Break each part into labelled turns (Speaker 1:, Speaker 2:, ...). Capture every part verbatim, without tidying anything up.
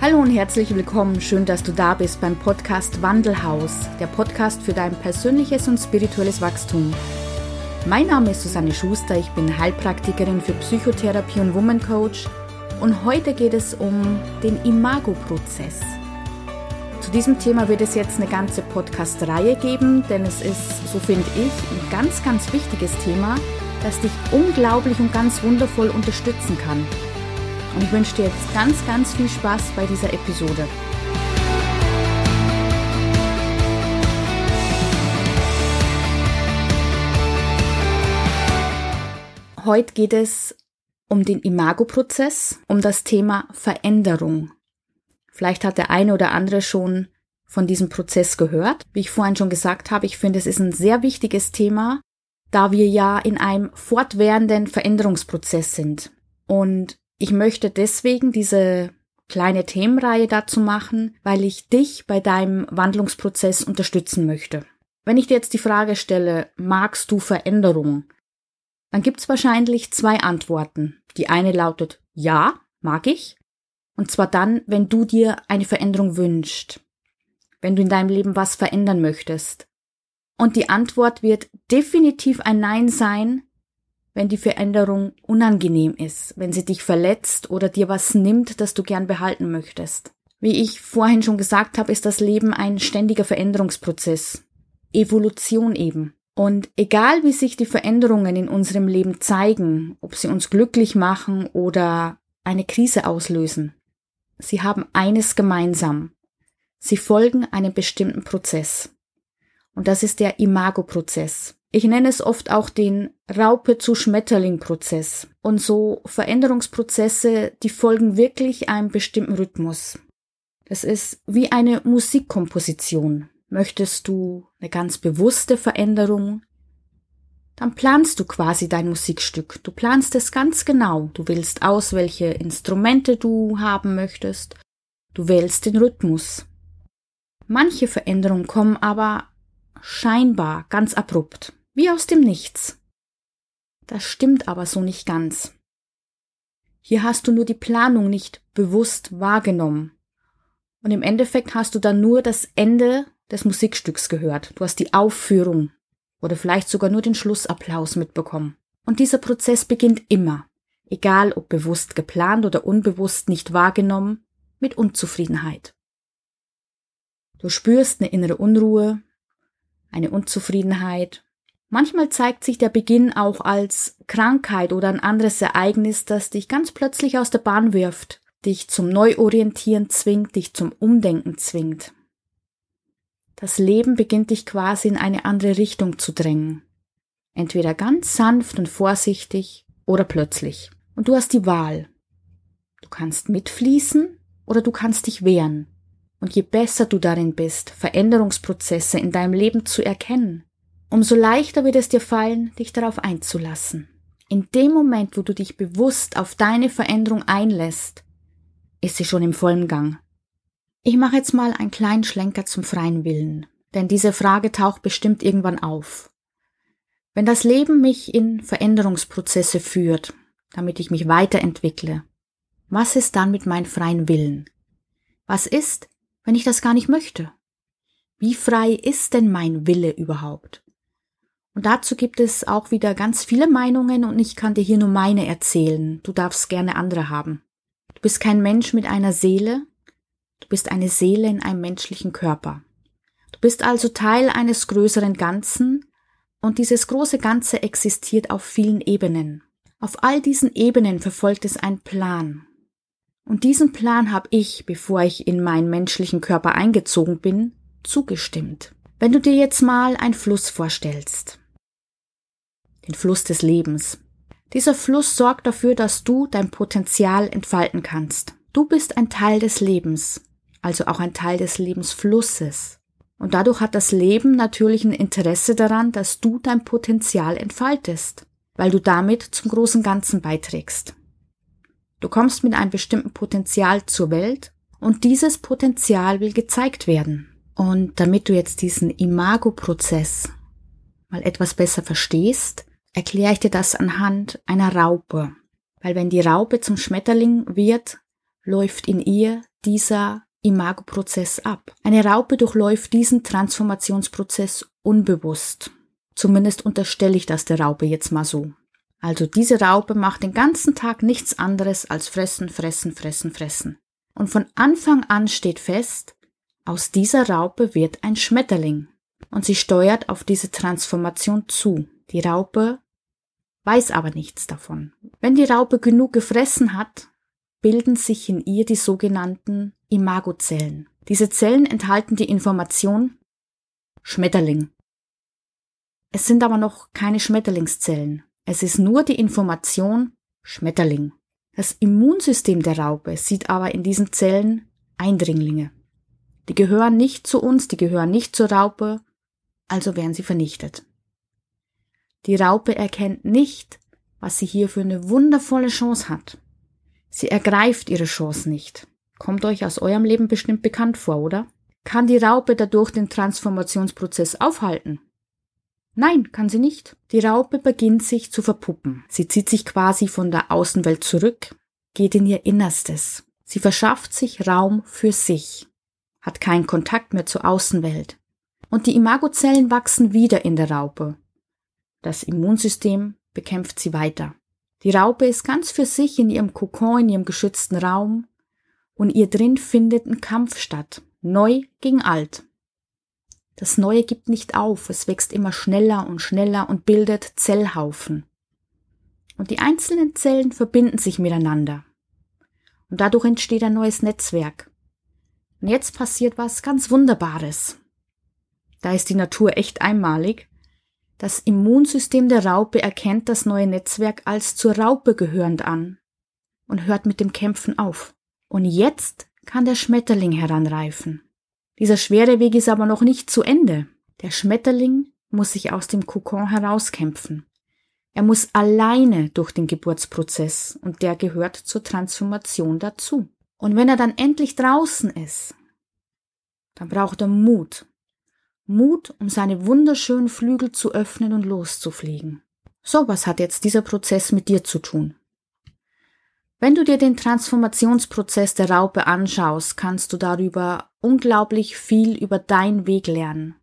Speaker 1: Hallo und herzlich willkommen, schön, dass du da bist beim Podcast Wandelhaus, der Podcast für dein persönliches und spirituelles Wachstum. Mein Name ist Susanne Schuster, ich bin Heilpraktikerin für Psychotherapie und Woman Coach und heute geht es um den Imago-Prozess. Zu diesem Thema wird es jetzt eine ganze Podcast-Reihe geben, denn es ist, so finde ich, ein ganz, ganz wichtiges Thema, das dich unglaublich und ganz wundervoll unterstützen kann. Und ich wünsche dir jetzt ganz, ganz viel Spaß bei dieser Episode. Heute geht es um den Imago-Prozess, um das Thema Veränderung. Vielleicht hat der eine oder andere schon von diesem Prozess gehört. Wie ich vorhin schon gesagt habe, ich finde, es ist ein sehr wichtiges Thema, da wir ja in einem fortwährenden Veränderungsprozess sind. Und ich möchte deswegen diese kleine Themenreihe dazu machen, weil ich dich bei deinem Wandlungsprozess unterstützen möchte. Wenn ich dir jetzt die Frage stelle, magst du Veränderung? Dann gibt es wahrscheinlich zwei Antworten. Die eine lautet, ja, mag ich. Und zwar dann, wenn du dir eine Veränderung wünschst. Wenn du in deinem Leben was verändern möchtest. Und die Antwort wird definitiv ein Nein sein, wenn die Veränderung unangenehm ist, wenn sie dich verletzt oder dir was nimmt, das du gern behalten möchtest. Wie ich vorhin schon gesagt habe, ist das Leben ein ständiger Veränderungsprozess. Evolution eben. Und egal wie sich die Veränderungen in unserem Leben zeigen, ob sie uns glücklich machen oder eine Krise auslösen, sie haben eines gemeinsam. Sie folgen einem bestimmten Prozess. Und das ist der Imago-Prozess. Ich nenne es oft auch den Raupe-zu-Schmetterling-Prozess. Und so Veränderungsprozesse, die folgen wirklich einem bestimmten Rhythmus. Das ist wie eine Musikkomposition. Möchtest du eine ganz bewusste Veränderung? Dann planst du quasi dein Musikstück. Du planst es ganz genau. Du wählst aus, welche Instrumente du haben möchtest. Du wählst den Rhythmus. Manche Veränderungen kommen aber scheinbar ganz abrupt. Wie aus dem Nichts. Das stimmt aber so nicht ganz. Hier hast du nur die Planung nicht bewusst wahrgenommen. Und im Endeffekt hast du dann nur das Ende des Musikstücks gehört. Du hast die Aufführung oder vielleicht sogar nur den Schlussapplaus mitbekommen. Und dieser Prozess beginnt immer, egal ob bewusst geplant oder unbewusst nicht wahrgenommen, mit Unzufriedenheit. Du spürst eine innere Unruhe, eine Unzufriedenheit. Manchmal zeigt sich der Beginn auch als Krankheit oder ein anderes Ereignis, das dich ganz plötzlich aus der Bahn wirft, dich zum Neuorientieren zwingt, dich zum Umdenken zwingt. Das Leben beginnt dich quasi in eine andere Richtung zu drängen. Entweder ganz sanft und vorsichtig oder plötzlich. Und du hast die Wahl. Du kannst mitfließen oder du kannst dich wehren. Und je besser du darin bist, Veränderungsprozesse in deinem Leben zu erkennen, umso leichter wird es dir fallen, dich darauf einzulassen. In dem Moment, wo du dich bewusst auf deine Veränderung einlässt, ist sie schon im vollen Gang. Ich mache jetzt mal einen kleinen Schlenker zum freien Willen, denn diese Frage taucht bestimmt irgendwann auf. Wenn das Leben mich in Veränderungsprozesse führt, damit ich mich weiterentwickle, was ist dann mit meinem freien Willen? Was ist, wenn ich das gar nicht möchte? Wie frei ist denn mein Wille überhaupt? Und dazu gibt es auch wieder ganz viele Meinungen und ich kann dir hier nur meine erzählen. Du darfst gerne andere haben. Du bist kein Mensch mit einer Seele. Du bist eine Seele in einem menschlichen Körper. Du bist also Teil eines größeren Ganzen und dieses große Ganze existiert auf vielen Ebenen. Auf all diesen Ebenen verfolgt es einen Plan. Und diesen Plan habe ich, bevor ich in meinen menschlichen Körper eingezogen bin, zugestimmt. Wenn du dir jetzt mal einen Fluss vorstellst, den Fluss des Lebens. Dieser Fluss sorgt dafür, dass du dein Potenzial entfalten kannst. Du bist ein Teil des Lebens, also auch ein Teil des Lebensflusses. Und dadurch hat das Leben natürlich ein Interesse daran, dass du dein Potenzial entfaltest, weil du damit zum großen Ganzen beiträgst. Du kommst mit einem bestimmten Potenzial zur Welt und dieses Potenzial will gezeigt werden. Und damit du jetzt diesen Imago-Prozess mal etwas besser verstehst, erkläre ich dir das anhand einer Raupe. Weil wenn die Raupe zum Schmetterling wird, läuft in ihr dieser Imagoprozess ab. Eine Raupe durchläuft diesen Transformationsprozess unbewusst. Zumindest unterstelle ich das der Raupe jetzt mal so. Also diese Raupe macht den ganzen Tag nichts anderes als fressen, fressen, fressen, fressen. Und von Anfang an steht fest, aus dieser Raupe wird ein Schmetterling. Und sie steuert auf diese Transformation zu. Die Raupe weiß aber nichts davon. Wenn die Raupe genug gefressen hat, bilden sich in ihr die sogenannten Imagozellen. Diese Zellen enthalten die Information Schmetterling. Es sind aber noch keine Schmetterlingszellen. Es ist nur die Information Schmetterling. Das Immunsystem der Raupe sieht aber in diesen Zellen Eindringlinge. Die gehören nicht zu uns, die gehören nicht zur Raupe, also werden sie vernichtet. Die Raupe erkennt nicht, was sie hier für eine wundervolle Chance hat. Sie ergreift ihre Chance nicht. Kommt euch aus eurem Leben bestimmt bekannt vor, oder? Kann die Raupe dadurch den Transformationsprozess aufhalten? Nein, kann sie nicht. Die Raupe beginnt sich zu verpuppen. Sie zieht sich quasi von der Außenwelt zurück, geht in ihr Innerstes. Sie verschafft sich Raum für sich, hat keinen Kontakt mehr zur Außenwelt. Und die Imagozellen wachsen wieder in der Raupe. Das Immunsystem bekämpft sie weiter. Die Raupe ist ganz für sich in ihrem Kokon, in ihrem geschützten Raum und ihr drin findet ein Kampf statt. Neu gegen alt. Das Neue gibt nicht auf, es wächst immer schneller und schneller und bildet Zellhaufen. Und die einzelnen Zellen verbinden sich miteinander. Und dadurch entsteht ein neues Netzwerk. Und jetzt passiert was ganz Wunderbares. Da ist die Natur echt einmalig. Das Immunsystem der Raupe erkennt das neue Netzwerk als zur Raupe gehörend an und hört mit dem Kämpfen auf. Und jetzt kann der Schmetterling heranreifen. Dieser schwere Weg ist aber noch nicht zu Ende. Der Schmetterling muss sich aus dem Kokon herauskämpfen. Er muss alleine durch den Geburtsprozess und der gehört zur Transformation dazu. Und wenn er dann endlich draußen ist, dann braucht er Mut. Mut, um seine wunderschönen Flügel zu öffnen und loszufliegen. So, was hat jetzt dieser Prozess mit dir zu tun? Wenn du dir den Transformationsprozess der Raupe anschaust, kannst du darüber unglaublich viel über deinen Weg lernen.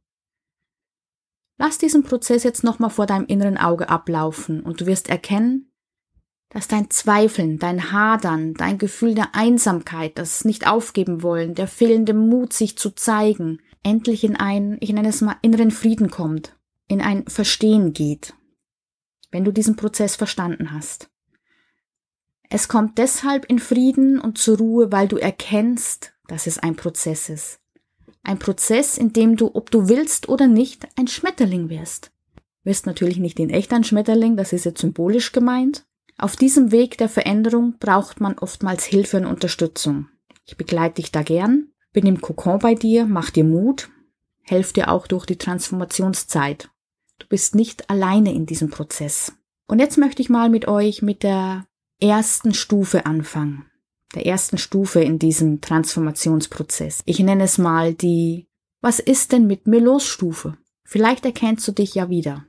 Speaker 1: Lass diesen Prozess jetzt nochmal vor deinem inneren Auge ablaufen und du wirst erkennen, dass dein Zweifeln, dein Hadern, dein Gefühl der Einsamkeit, das nicht aufgeben wollen, der fehlende Mut, sich zu zeigen, endlich in einen, ich nenne es mal, inneren Frieden kommt, in ein Verstehen geht, wenn du diesen Prozess verstanden hast. Es kommt deshalb in Frieden und zur Ruhe, weil du erkennst, dass es ein Prozess ist. Ein Prozess, in dem du, ob du willst oder nicht, ein Schmetterling wirst. Wirst natürlich nicht in echt ein Schmetterling, das ist jetzt symbolisch gemeint. Auf diesem Weg der Veränderung braucht man oftmals Hilfe und Unterstützung. Ich begleite dich da gern, bin im Kokon bei dir, mach dir Mut, helfe dir auch durch die Transformationszeit. Du bist nicht alleine in diesem Prozess. Und jetzt möchte ich mal mit euch mit der ersten Stufe anfangen. Der ersten Stufe in diesem Transformationsprozess. Ich nenne es mal die Was ist denn mit mir los Stufe? Vielleicht erkennst du dich ja wieder.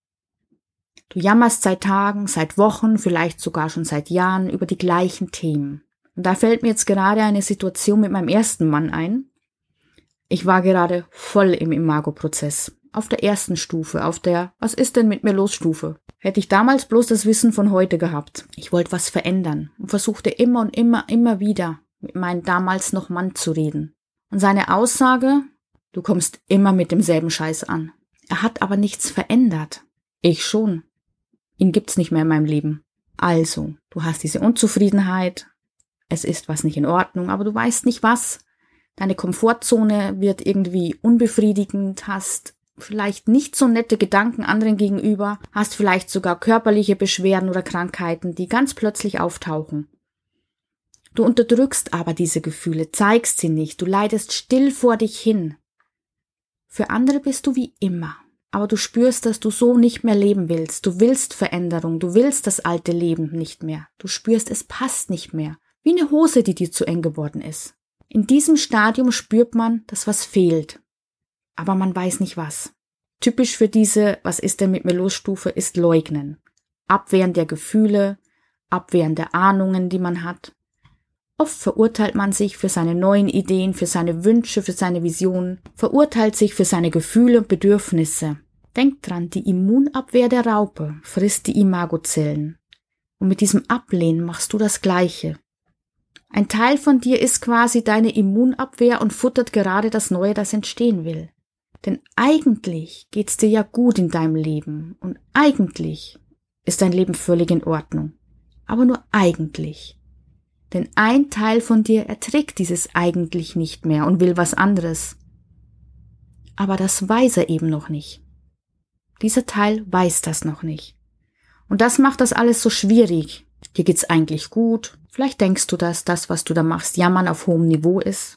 Speaker 1: Du jammerst seit Tagen, seit Wochen, vielleicht sogar schon seit Jahren über die gleichen Themen. Und da fällt mir jetzt gerade eine Situation mit meinem ersten Mann ein. Ich war gerade voll im Imago-Prozess. Auf der ersten Stufe, auf der Was ist denn mit mir los Stufe. Hätte ich damals bloß das Wissen von heute gehabt. Ich wollte was verändern und versuchte immer und immer, immer wieder mit meinem damals noch Mann zu reden. Und seine Aussage, du kommst immer mit demselben Scheiß an. Er hat aber nichts verändert. Ich schon. Ihn gibt's nicht mehr in meinem Leben. Also, du hast diese Unzufriedenheit, es ist was nicht in Ordnung, aber du weißt nicht was. Deine Komfortzone wird irgendwie unbefriedigend, hast vielleicht nicht so nette Gedanken anderen gegenüber, hast vielleicht sogar körperliche Beschwerden oder Krankheiten, die ganz plötzlich auftauchen. Du unterdrückst aber diese Gefühle, zeigst sie nicht, du leidest still vor dich hin. Für andere bist du wie immer, aber du spürst, dass du so nicht mehr leben willst, du willst Veränderung, du willst das alte Leben nicht mehr, du spürst, es passt nicht mehr, wie eine Hose, die dir zu eng geworden ist. In diesem Stadium spürt man, dass was fehlt. Aber man weiß nicht was. Typisch für diese Was ist denn mit mir los Stufe ist Leugnen. Abwehren der Gefühle, Abwehren der Ahnungen, die man hat. Oft verurteilt man sich für seine neuen Ideen, für seine Wünsche, für seine Visionen, verurteilt sich für seine Gefühle und Bedürfnisse. Denk dran, die Immunabwehr der Raupe frisst die Imagozellen. Und mit diesem Ablehnen machst du das Gleiche. Ein Teil von dir ist quasi deine Immunabwehr und futtert gerade das Neue, das entstehen will. Denn eigentlich geht's dir ja gut in deinem Leben und eigentlich ist dein Leben völlig in Ordnung. Aber nur eigentlich. Denn ein Teil von dir erträgt dieses eigentlich nicht mehr und will was anderes. Aber das weiß er eben noch nicht. Dieser Teil weiß das noch nicht. Und das macht das alles so schwierig. Dir geht's eigentlich gut. Vielleicht denkst du, dass das, was du da machst, Jammern auf hohem Niveau ist.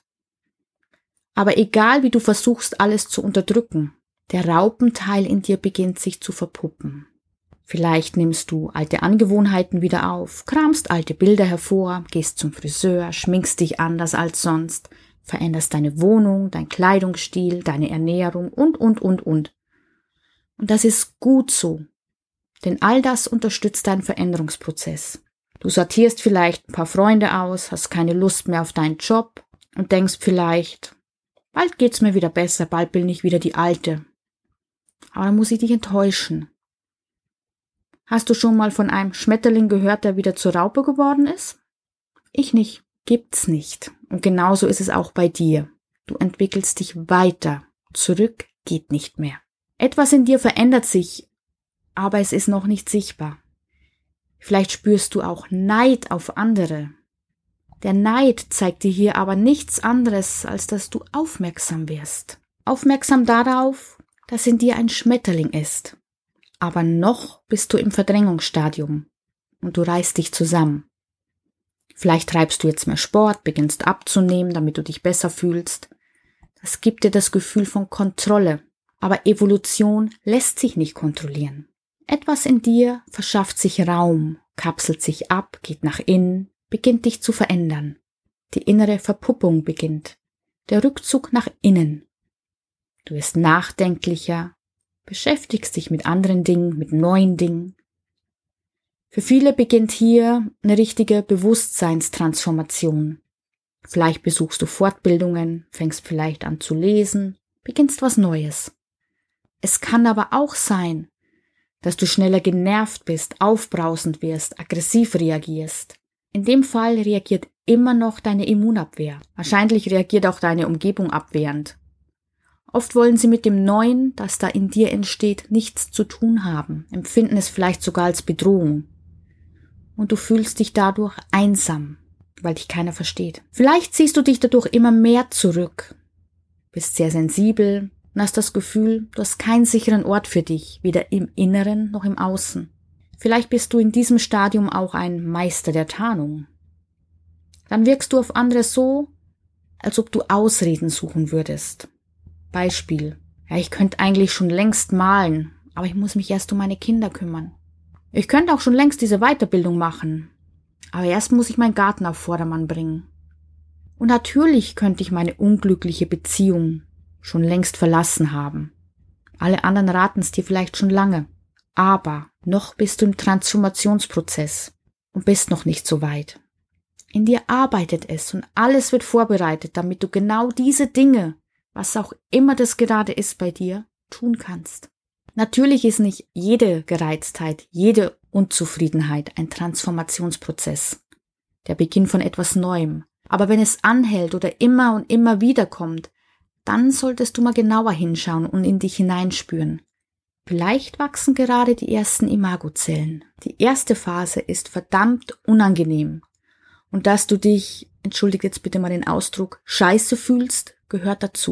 Speaker 1: Aber egal, wie du versuchst, alles zu unterdrücken, der Raupenteil in dir beginnt sich zu verpuppen. Vielleicht nimmst du alte Angewohnheiten wieder auf, kramst alte Bilder hervor, gehst zum Friseur, schminkst dich anders als sonst, veränderst deine Wohnung, dein Kleidungsstil, deine Ernährung und, und, und, und. Und das ist gut so, denn all das unterstützt deinen Veränderungsprozess. Du sortierst vielleicht ein paar Freunde aus, hast keine Lust mehr auf deinen Job und denkst vielleicht, bald geht's mir wieder besser, bald bin ich wieder die Alte. Aber dann muss ich dich enttäuschen. Hast du schon mal von einem Schmetterling gehört, der wieder zur Raupe geworden ist? Ich nicht. Gibt's nicht. Und genauso ist es auch bei dir. Du entwickelst dich weiter. Zurück geht nicht mehr. Etwas in dir verändert sich, aber es ist noch nicht sichtbar. Vielleicht spürst du auch Neid auf andere. Der Neid zeigt dir hier aber nichts anderes, als dass du aufmerksam wirst. Aufmerksam darauf, dass in dir ein Schmetterling ist. Aber noch bist du im Verdrängungsstadium und du reißt dich zusammen. Vielleicht treibst du jetzt mehr Sport, beginnst abzunehmen, damit du dich besser fühlst. Das gibt dir das Gefühl von Kontrolle. Aber Evolution lässt sich nicht kontrollieren. Etwas in dir verschafft sich Raum, kapselt sich ab, geht nach innen, beginnt dich zu verändern. Die innere Verpuppung beginnt. Der Rückzug nach innen. Du wirst nachdenklicher, beschäftigst dich mit anderen Dingen, mit neuen Dingen. Für viele beginnt hier eine richtige Bewusstseinstransformation. Vielleicht besuchst du Fortbildungen, fängst vielleicht an zu lesen, beginnst was Neues. Es kann aber auch sein, dass du schneller genervt bist, aufbrausend wirst, aggressiv reagierst. In dem Fall reagiert immer noch deine Immunabwehr. Wahrscheinlich reagiert auch deine Umgebung abwehrend. Oft wollen sie mit dem Neuen, das da in dir entsteht, nichts zu tun haben, empfinden es vielleicht sogar als Bedrohung. Und du fühlst dich dadurch einsam, weil dich keiner versteht. Vielleicht ziehst du dich dadurch immer mehr zurück, bist sehr sensibel und hast das Gefühl, du hast keinen sicheren Ort für dich, weder im Inneren noch im Außen. Vielleicht bist du in diesem Stadium auch ein Meister der Tarnung. Dann wirkst du auf andere so, als ob du Ausreden suchen würdest. Beispiel. Ja, ich könnte eigentlich schon längst malen, aber ich muss mich erst um meine Kinder kümmern. Ich könnte auch schon längst diese Weiterbildung machen, aber erst muss ich meinen Garten auf Vordermann bringen. Und natürlich könnte ich meine unglückliche Beziehung schon längst verlassen haben. Alle anderen raten es dir vielleicht schon lange. Aber noch bist du im Transformationsprozess und bist noch nicht so weit. In dir arbeitet es und alles wird vorbereitet, damit du genau diese Dinge, was auch immer das gerade ist bei dir, tun kannst. Natürlich ist nicht jede Gereiztheit, jede Unzufriedenheit ein Transformationsprozess, der Beginn von etwas Neuem. Aber wenn es anhält oder immer und immer wieder kommt, dann solltest du mal genauer hinschauen und in dich hineinspüren. Vielleicht wachsen gerade die ersten Imagozellen. Die erste Phase ist verdammt unangenehm. Und dass du dich, entschuldige jetzt bitte mal den Ausdruck, scheiße fühlst, gehört dazu.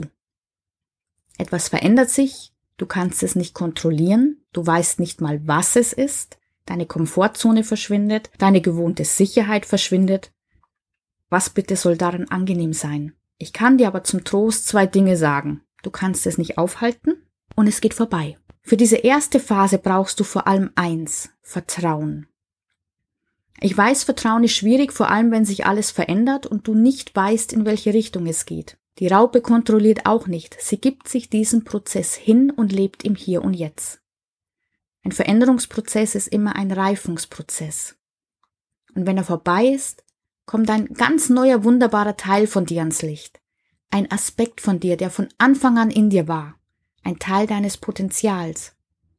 Speaker 1: Etwas verändert sich, du kannst es nicht kontrollieren, du weißt nicht mal, was es ist, deine Komfortzone verschwindet, deine gewohnte Sicherheit verschwindet. Was bitte soll daran angenehm sein? Ich kann dir aber zum Trost zwei Dinge sagen. Du kannst es nicht aufhalten und es geht vorbei. Für diese erste Phase brauchst du vor allem eins, Vertrauen. Ich weiß, Vertrauen ist schwierig, vor allem wenn sich alles verändert und du nicht weißt, in welche Richtung es geht. Die Raupe kontrolliert auch nicht, sie gibt sich diesem Prozess hin und lebt im Hier und Jetzt. Ein Veränderungsprozess ist immer ein Reifungsprozess. Und wenn er vorbei ist, kommt ein ganz neuer, wunderbarer Teil von dir ans Licht. Ein Aspekt von dir, der von Anfang an in dir war. Ein Teil deines Potenzials.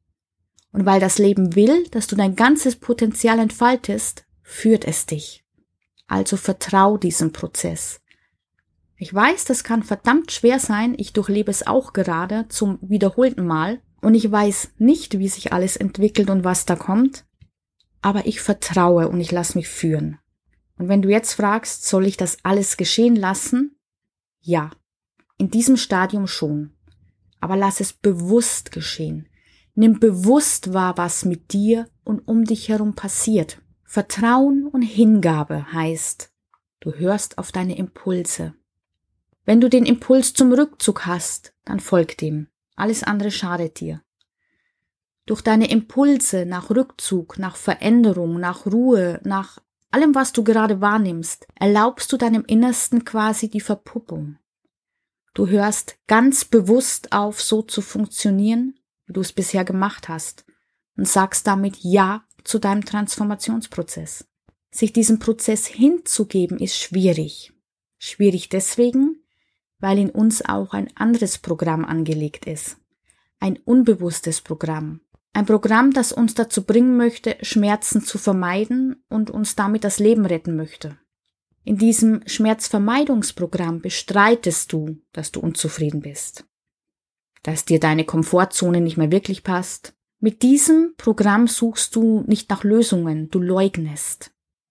Speaker 1: Und weil das Leben will, dass du dein ganzes Potenzial entfaltest, führt es dich. Also vertrau diesem Prozess. Ich weiß, das kann verdammt schwer sein, ich durchlebe es auch gerade zum wiederholten Mal und ich weiß nicht, wie sich alles entwickelt und was da kommt, aber ich vertraue und ich lasse mich führen. Und wenn du jetzt fragst, soll ich das alles geschehen lassen? Ja, in diesem Stadium schon. Aber lass es bewusst geschehen. Nimm bewusst wahr, was mit dir und um dich herum passiert. Vertrauen und Hingabe heißt, du hörst auf deine Impulse. Wenn du den Impuls zum Rückzug hast, dann folg dem. Alles andere schadet dir. Durch deine Impulse nach Rückzug, nach Veränderung, nach Ruhe, nach allem, was du gerade wahrnimmst, erlaubst du deinem Innersten quasi die Verpuppung. Du hörst ganz bewusst auf, so zu funktionieren, wie du es bisher gemacht hast, und sagst damit Ja zu deinem Transformationsprozess. Sich diesem Prozess hinzugeben, ist schwierig. Schwierig deswegen, weil in uns auch ein anderes Programm angelegt ist. Ein unbewusstes Programm. Ein Programm, das uns dazu bringen möchte, Schmerzen zu vermeiden und uns damit das Leben retten möchte. In diesem Schmerzvermeidungsprogramm bestreitest du, dass du unzufrieden bist. Dass dir deine Komfortzone nicht mehr wirklich passt. Mit diesem Programm suchst du nicht nach Lösungen, du leugnest.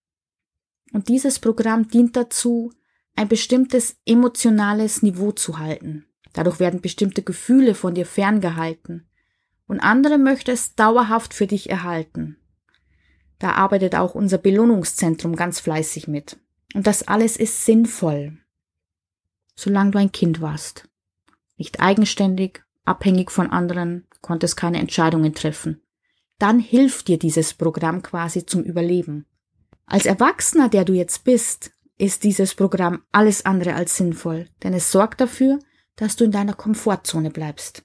Speaker 1: Und dieses Programm dient dazu, ein bestimmtes emotionales Niveau zu halten. Dadurch werden bestimmte Gefühle von dir ferngehalten. Und andere möchte es dauerhaft für dich erhalten. Da arbeitet auch unser Belohnungszentrum ganz fleißig mit. Und das alles ist sinnvoll. Solange du ein Kind warst. Nicht eigenständig, abhängig von anderen, konntest keine Entscheidungen treffen. Dann hilft dir dieses Programm quasi zum Überleben. Als Erwachsener, der du jetzt bist, ist dieses Programm alles andere als sinnvoll, denn es sorgt dafür, dass du in deiner Komfortzone bleibst.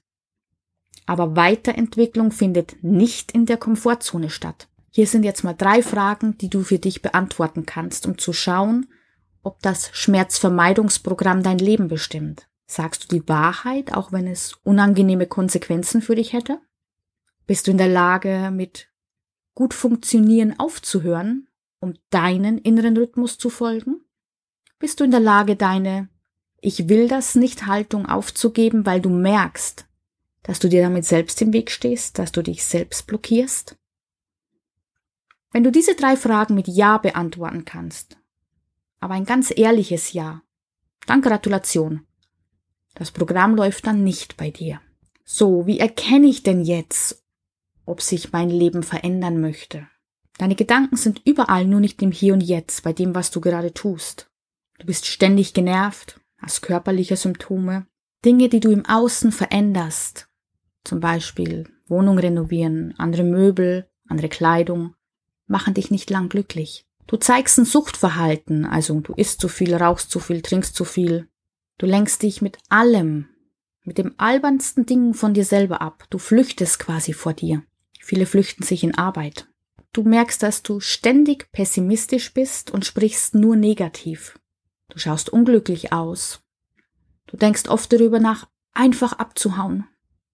Speaker 1: Aber Weiterentwicklung findet nicht in der Komfortzone statt. Hier sind jetzt mal drei Fragen, die du für dich beantworten kannst, um zu schauen, ob das Schmerzvermeidungsprogramm dein Leben bestimmt. Sagst du die Wahrheit, auch wenn es unangenehme Konsequenzen für dich hätte? Bist du in der Lage, mit gut funktionieren aufzuhören, um deinen inneren Rhythmus zu folgen? Bist du in der Lage, deine Ich will das nicht Haltung aufzugeben, weil du merkst, dass du dir damit selbst im Weg stehst, dass du dich selbst blockierst? Wenn du diese drei Fragen mit Ja beantworten kannst, aber ein ganz ehrliches Ja, dann Gratulation. Das Programm läuft dann nicht bei dir. So, wie erkenne ich denn jetzt, ob sich mein Leben verändern möchte? Deine Gedanken sind überall, nur nicht im Hier und Jetzt, bei dem, was du gerade tust. Du bist ständig genervt, hast körperliche Symptome, Dinge, die du im Außen veränderst, zum Beispiel Wohnung renovieren, andere Möbel, andere Kleidung, machen dich nicht lang glücklich. Du zeigst ein Suchtverhalten, also du isst zu viel, rauchst zu viel, trinkst zu viel. Du lenkst dich mit allem, mit dem albernsten Dingen von dir selber ab. Du flüchtest quasi vor dir. Viele flüchten sich in Arbeit. Du merkst, dass du ständig pessimistisch bist und sprichst nur negativ. Du schaust unglücklich aus. Du denkst oft darüber nach, einfach abzuhauen.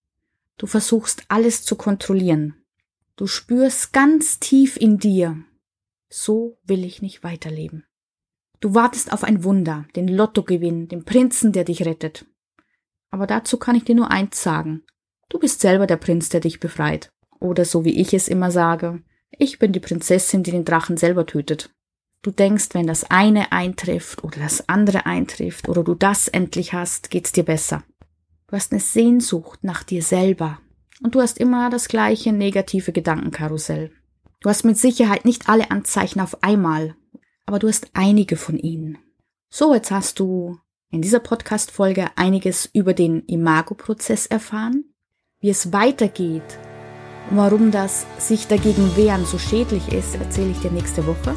Speaker 1: Du versuchst alles zu kontrollieren. Du spürst ganz tief in dir, so will ich nicht weiterleben. Du wartest auf ein Wunder, den Lottogewinn, den Prinzen, der dich rettet. Aber dazu kann ich dir nur eins sagen. Du bist selber der Prinz, der dich befreit. Oder so wie ich es immer sage, ich bin die Prinzessin, die den Drachen selber tötet. Du denkst, wenn das eine eintrifft oder das andere eintrifft oder du das endlich hast, geht's dir besser. Du hast eine Sehnsucht nach dir selber. Und du hast immer das gleiche negative Gedankenkarussell. Du hast mit Sicherheit nicht alle Anzeichen auf einmal, aber du hast einige von ihnen. So, jetzt hast du in dieser Podcast-Folge einiges über den Imago-Prozess erfahren, wie es weitergeht und warum das sich dagegen wehren so schädlich ist, erzähle ich dir nächste Woche.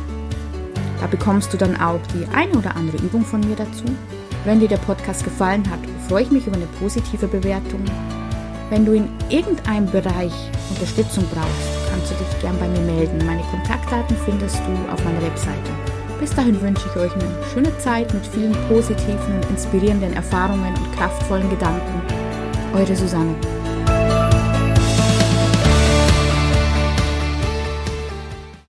Speaker 1: Da bekommst du dann auch die eine oder andere Übung von mir dazu. Wenn dir der Podcast gefallen hat, freue ich mich über eine positive Bewertung. Wenn du in irgendeinem Bereich Unterstützung brauchst, kannst du dich gern bei mir melden. Meine Kontaktdaten findest du auf meiner Webseite. Bis dahin wünsche ich euch eine schöne Zeit mit vielen positiven und inspirierenden Erfahrungen und kraftvollen Gedanken. Eure Susanne.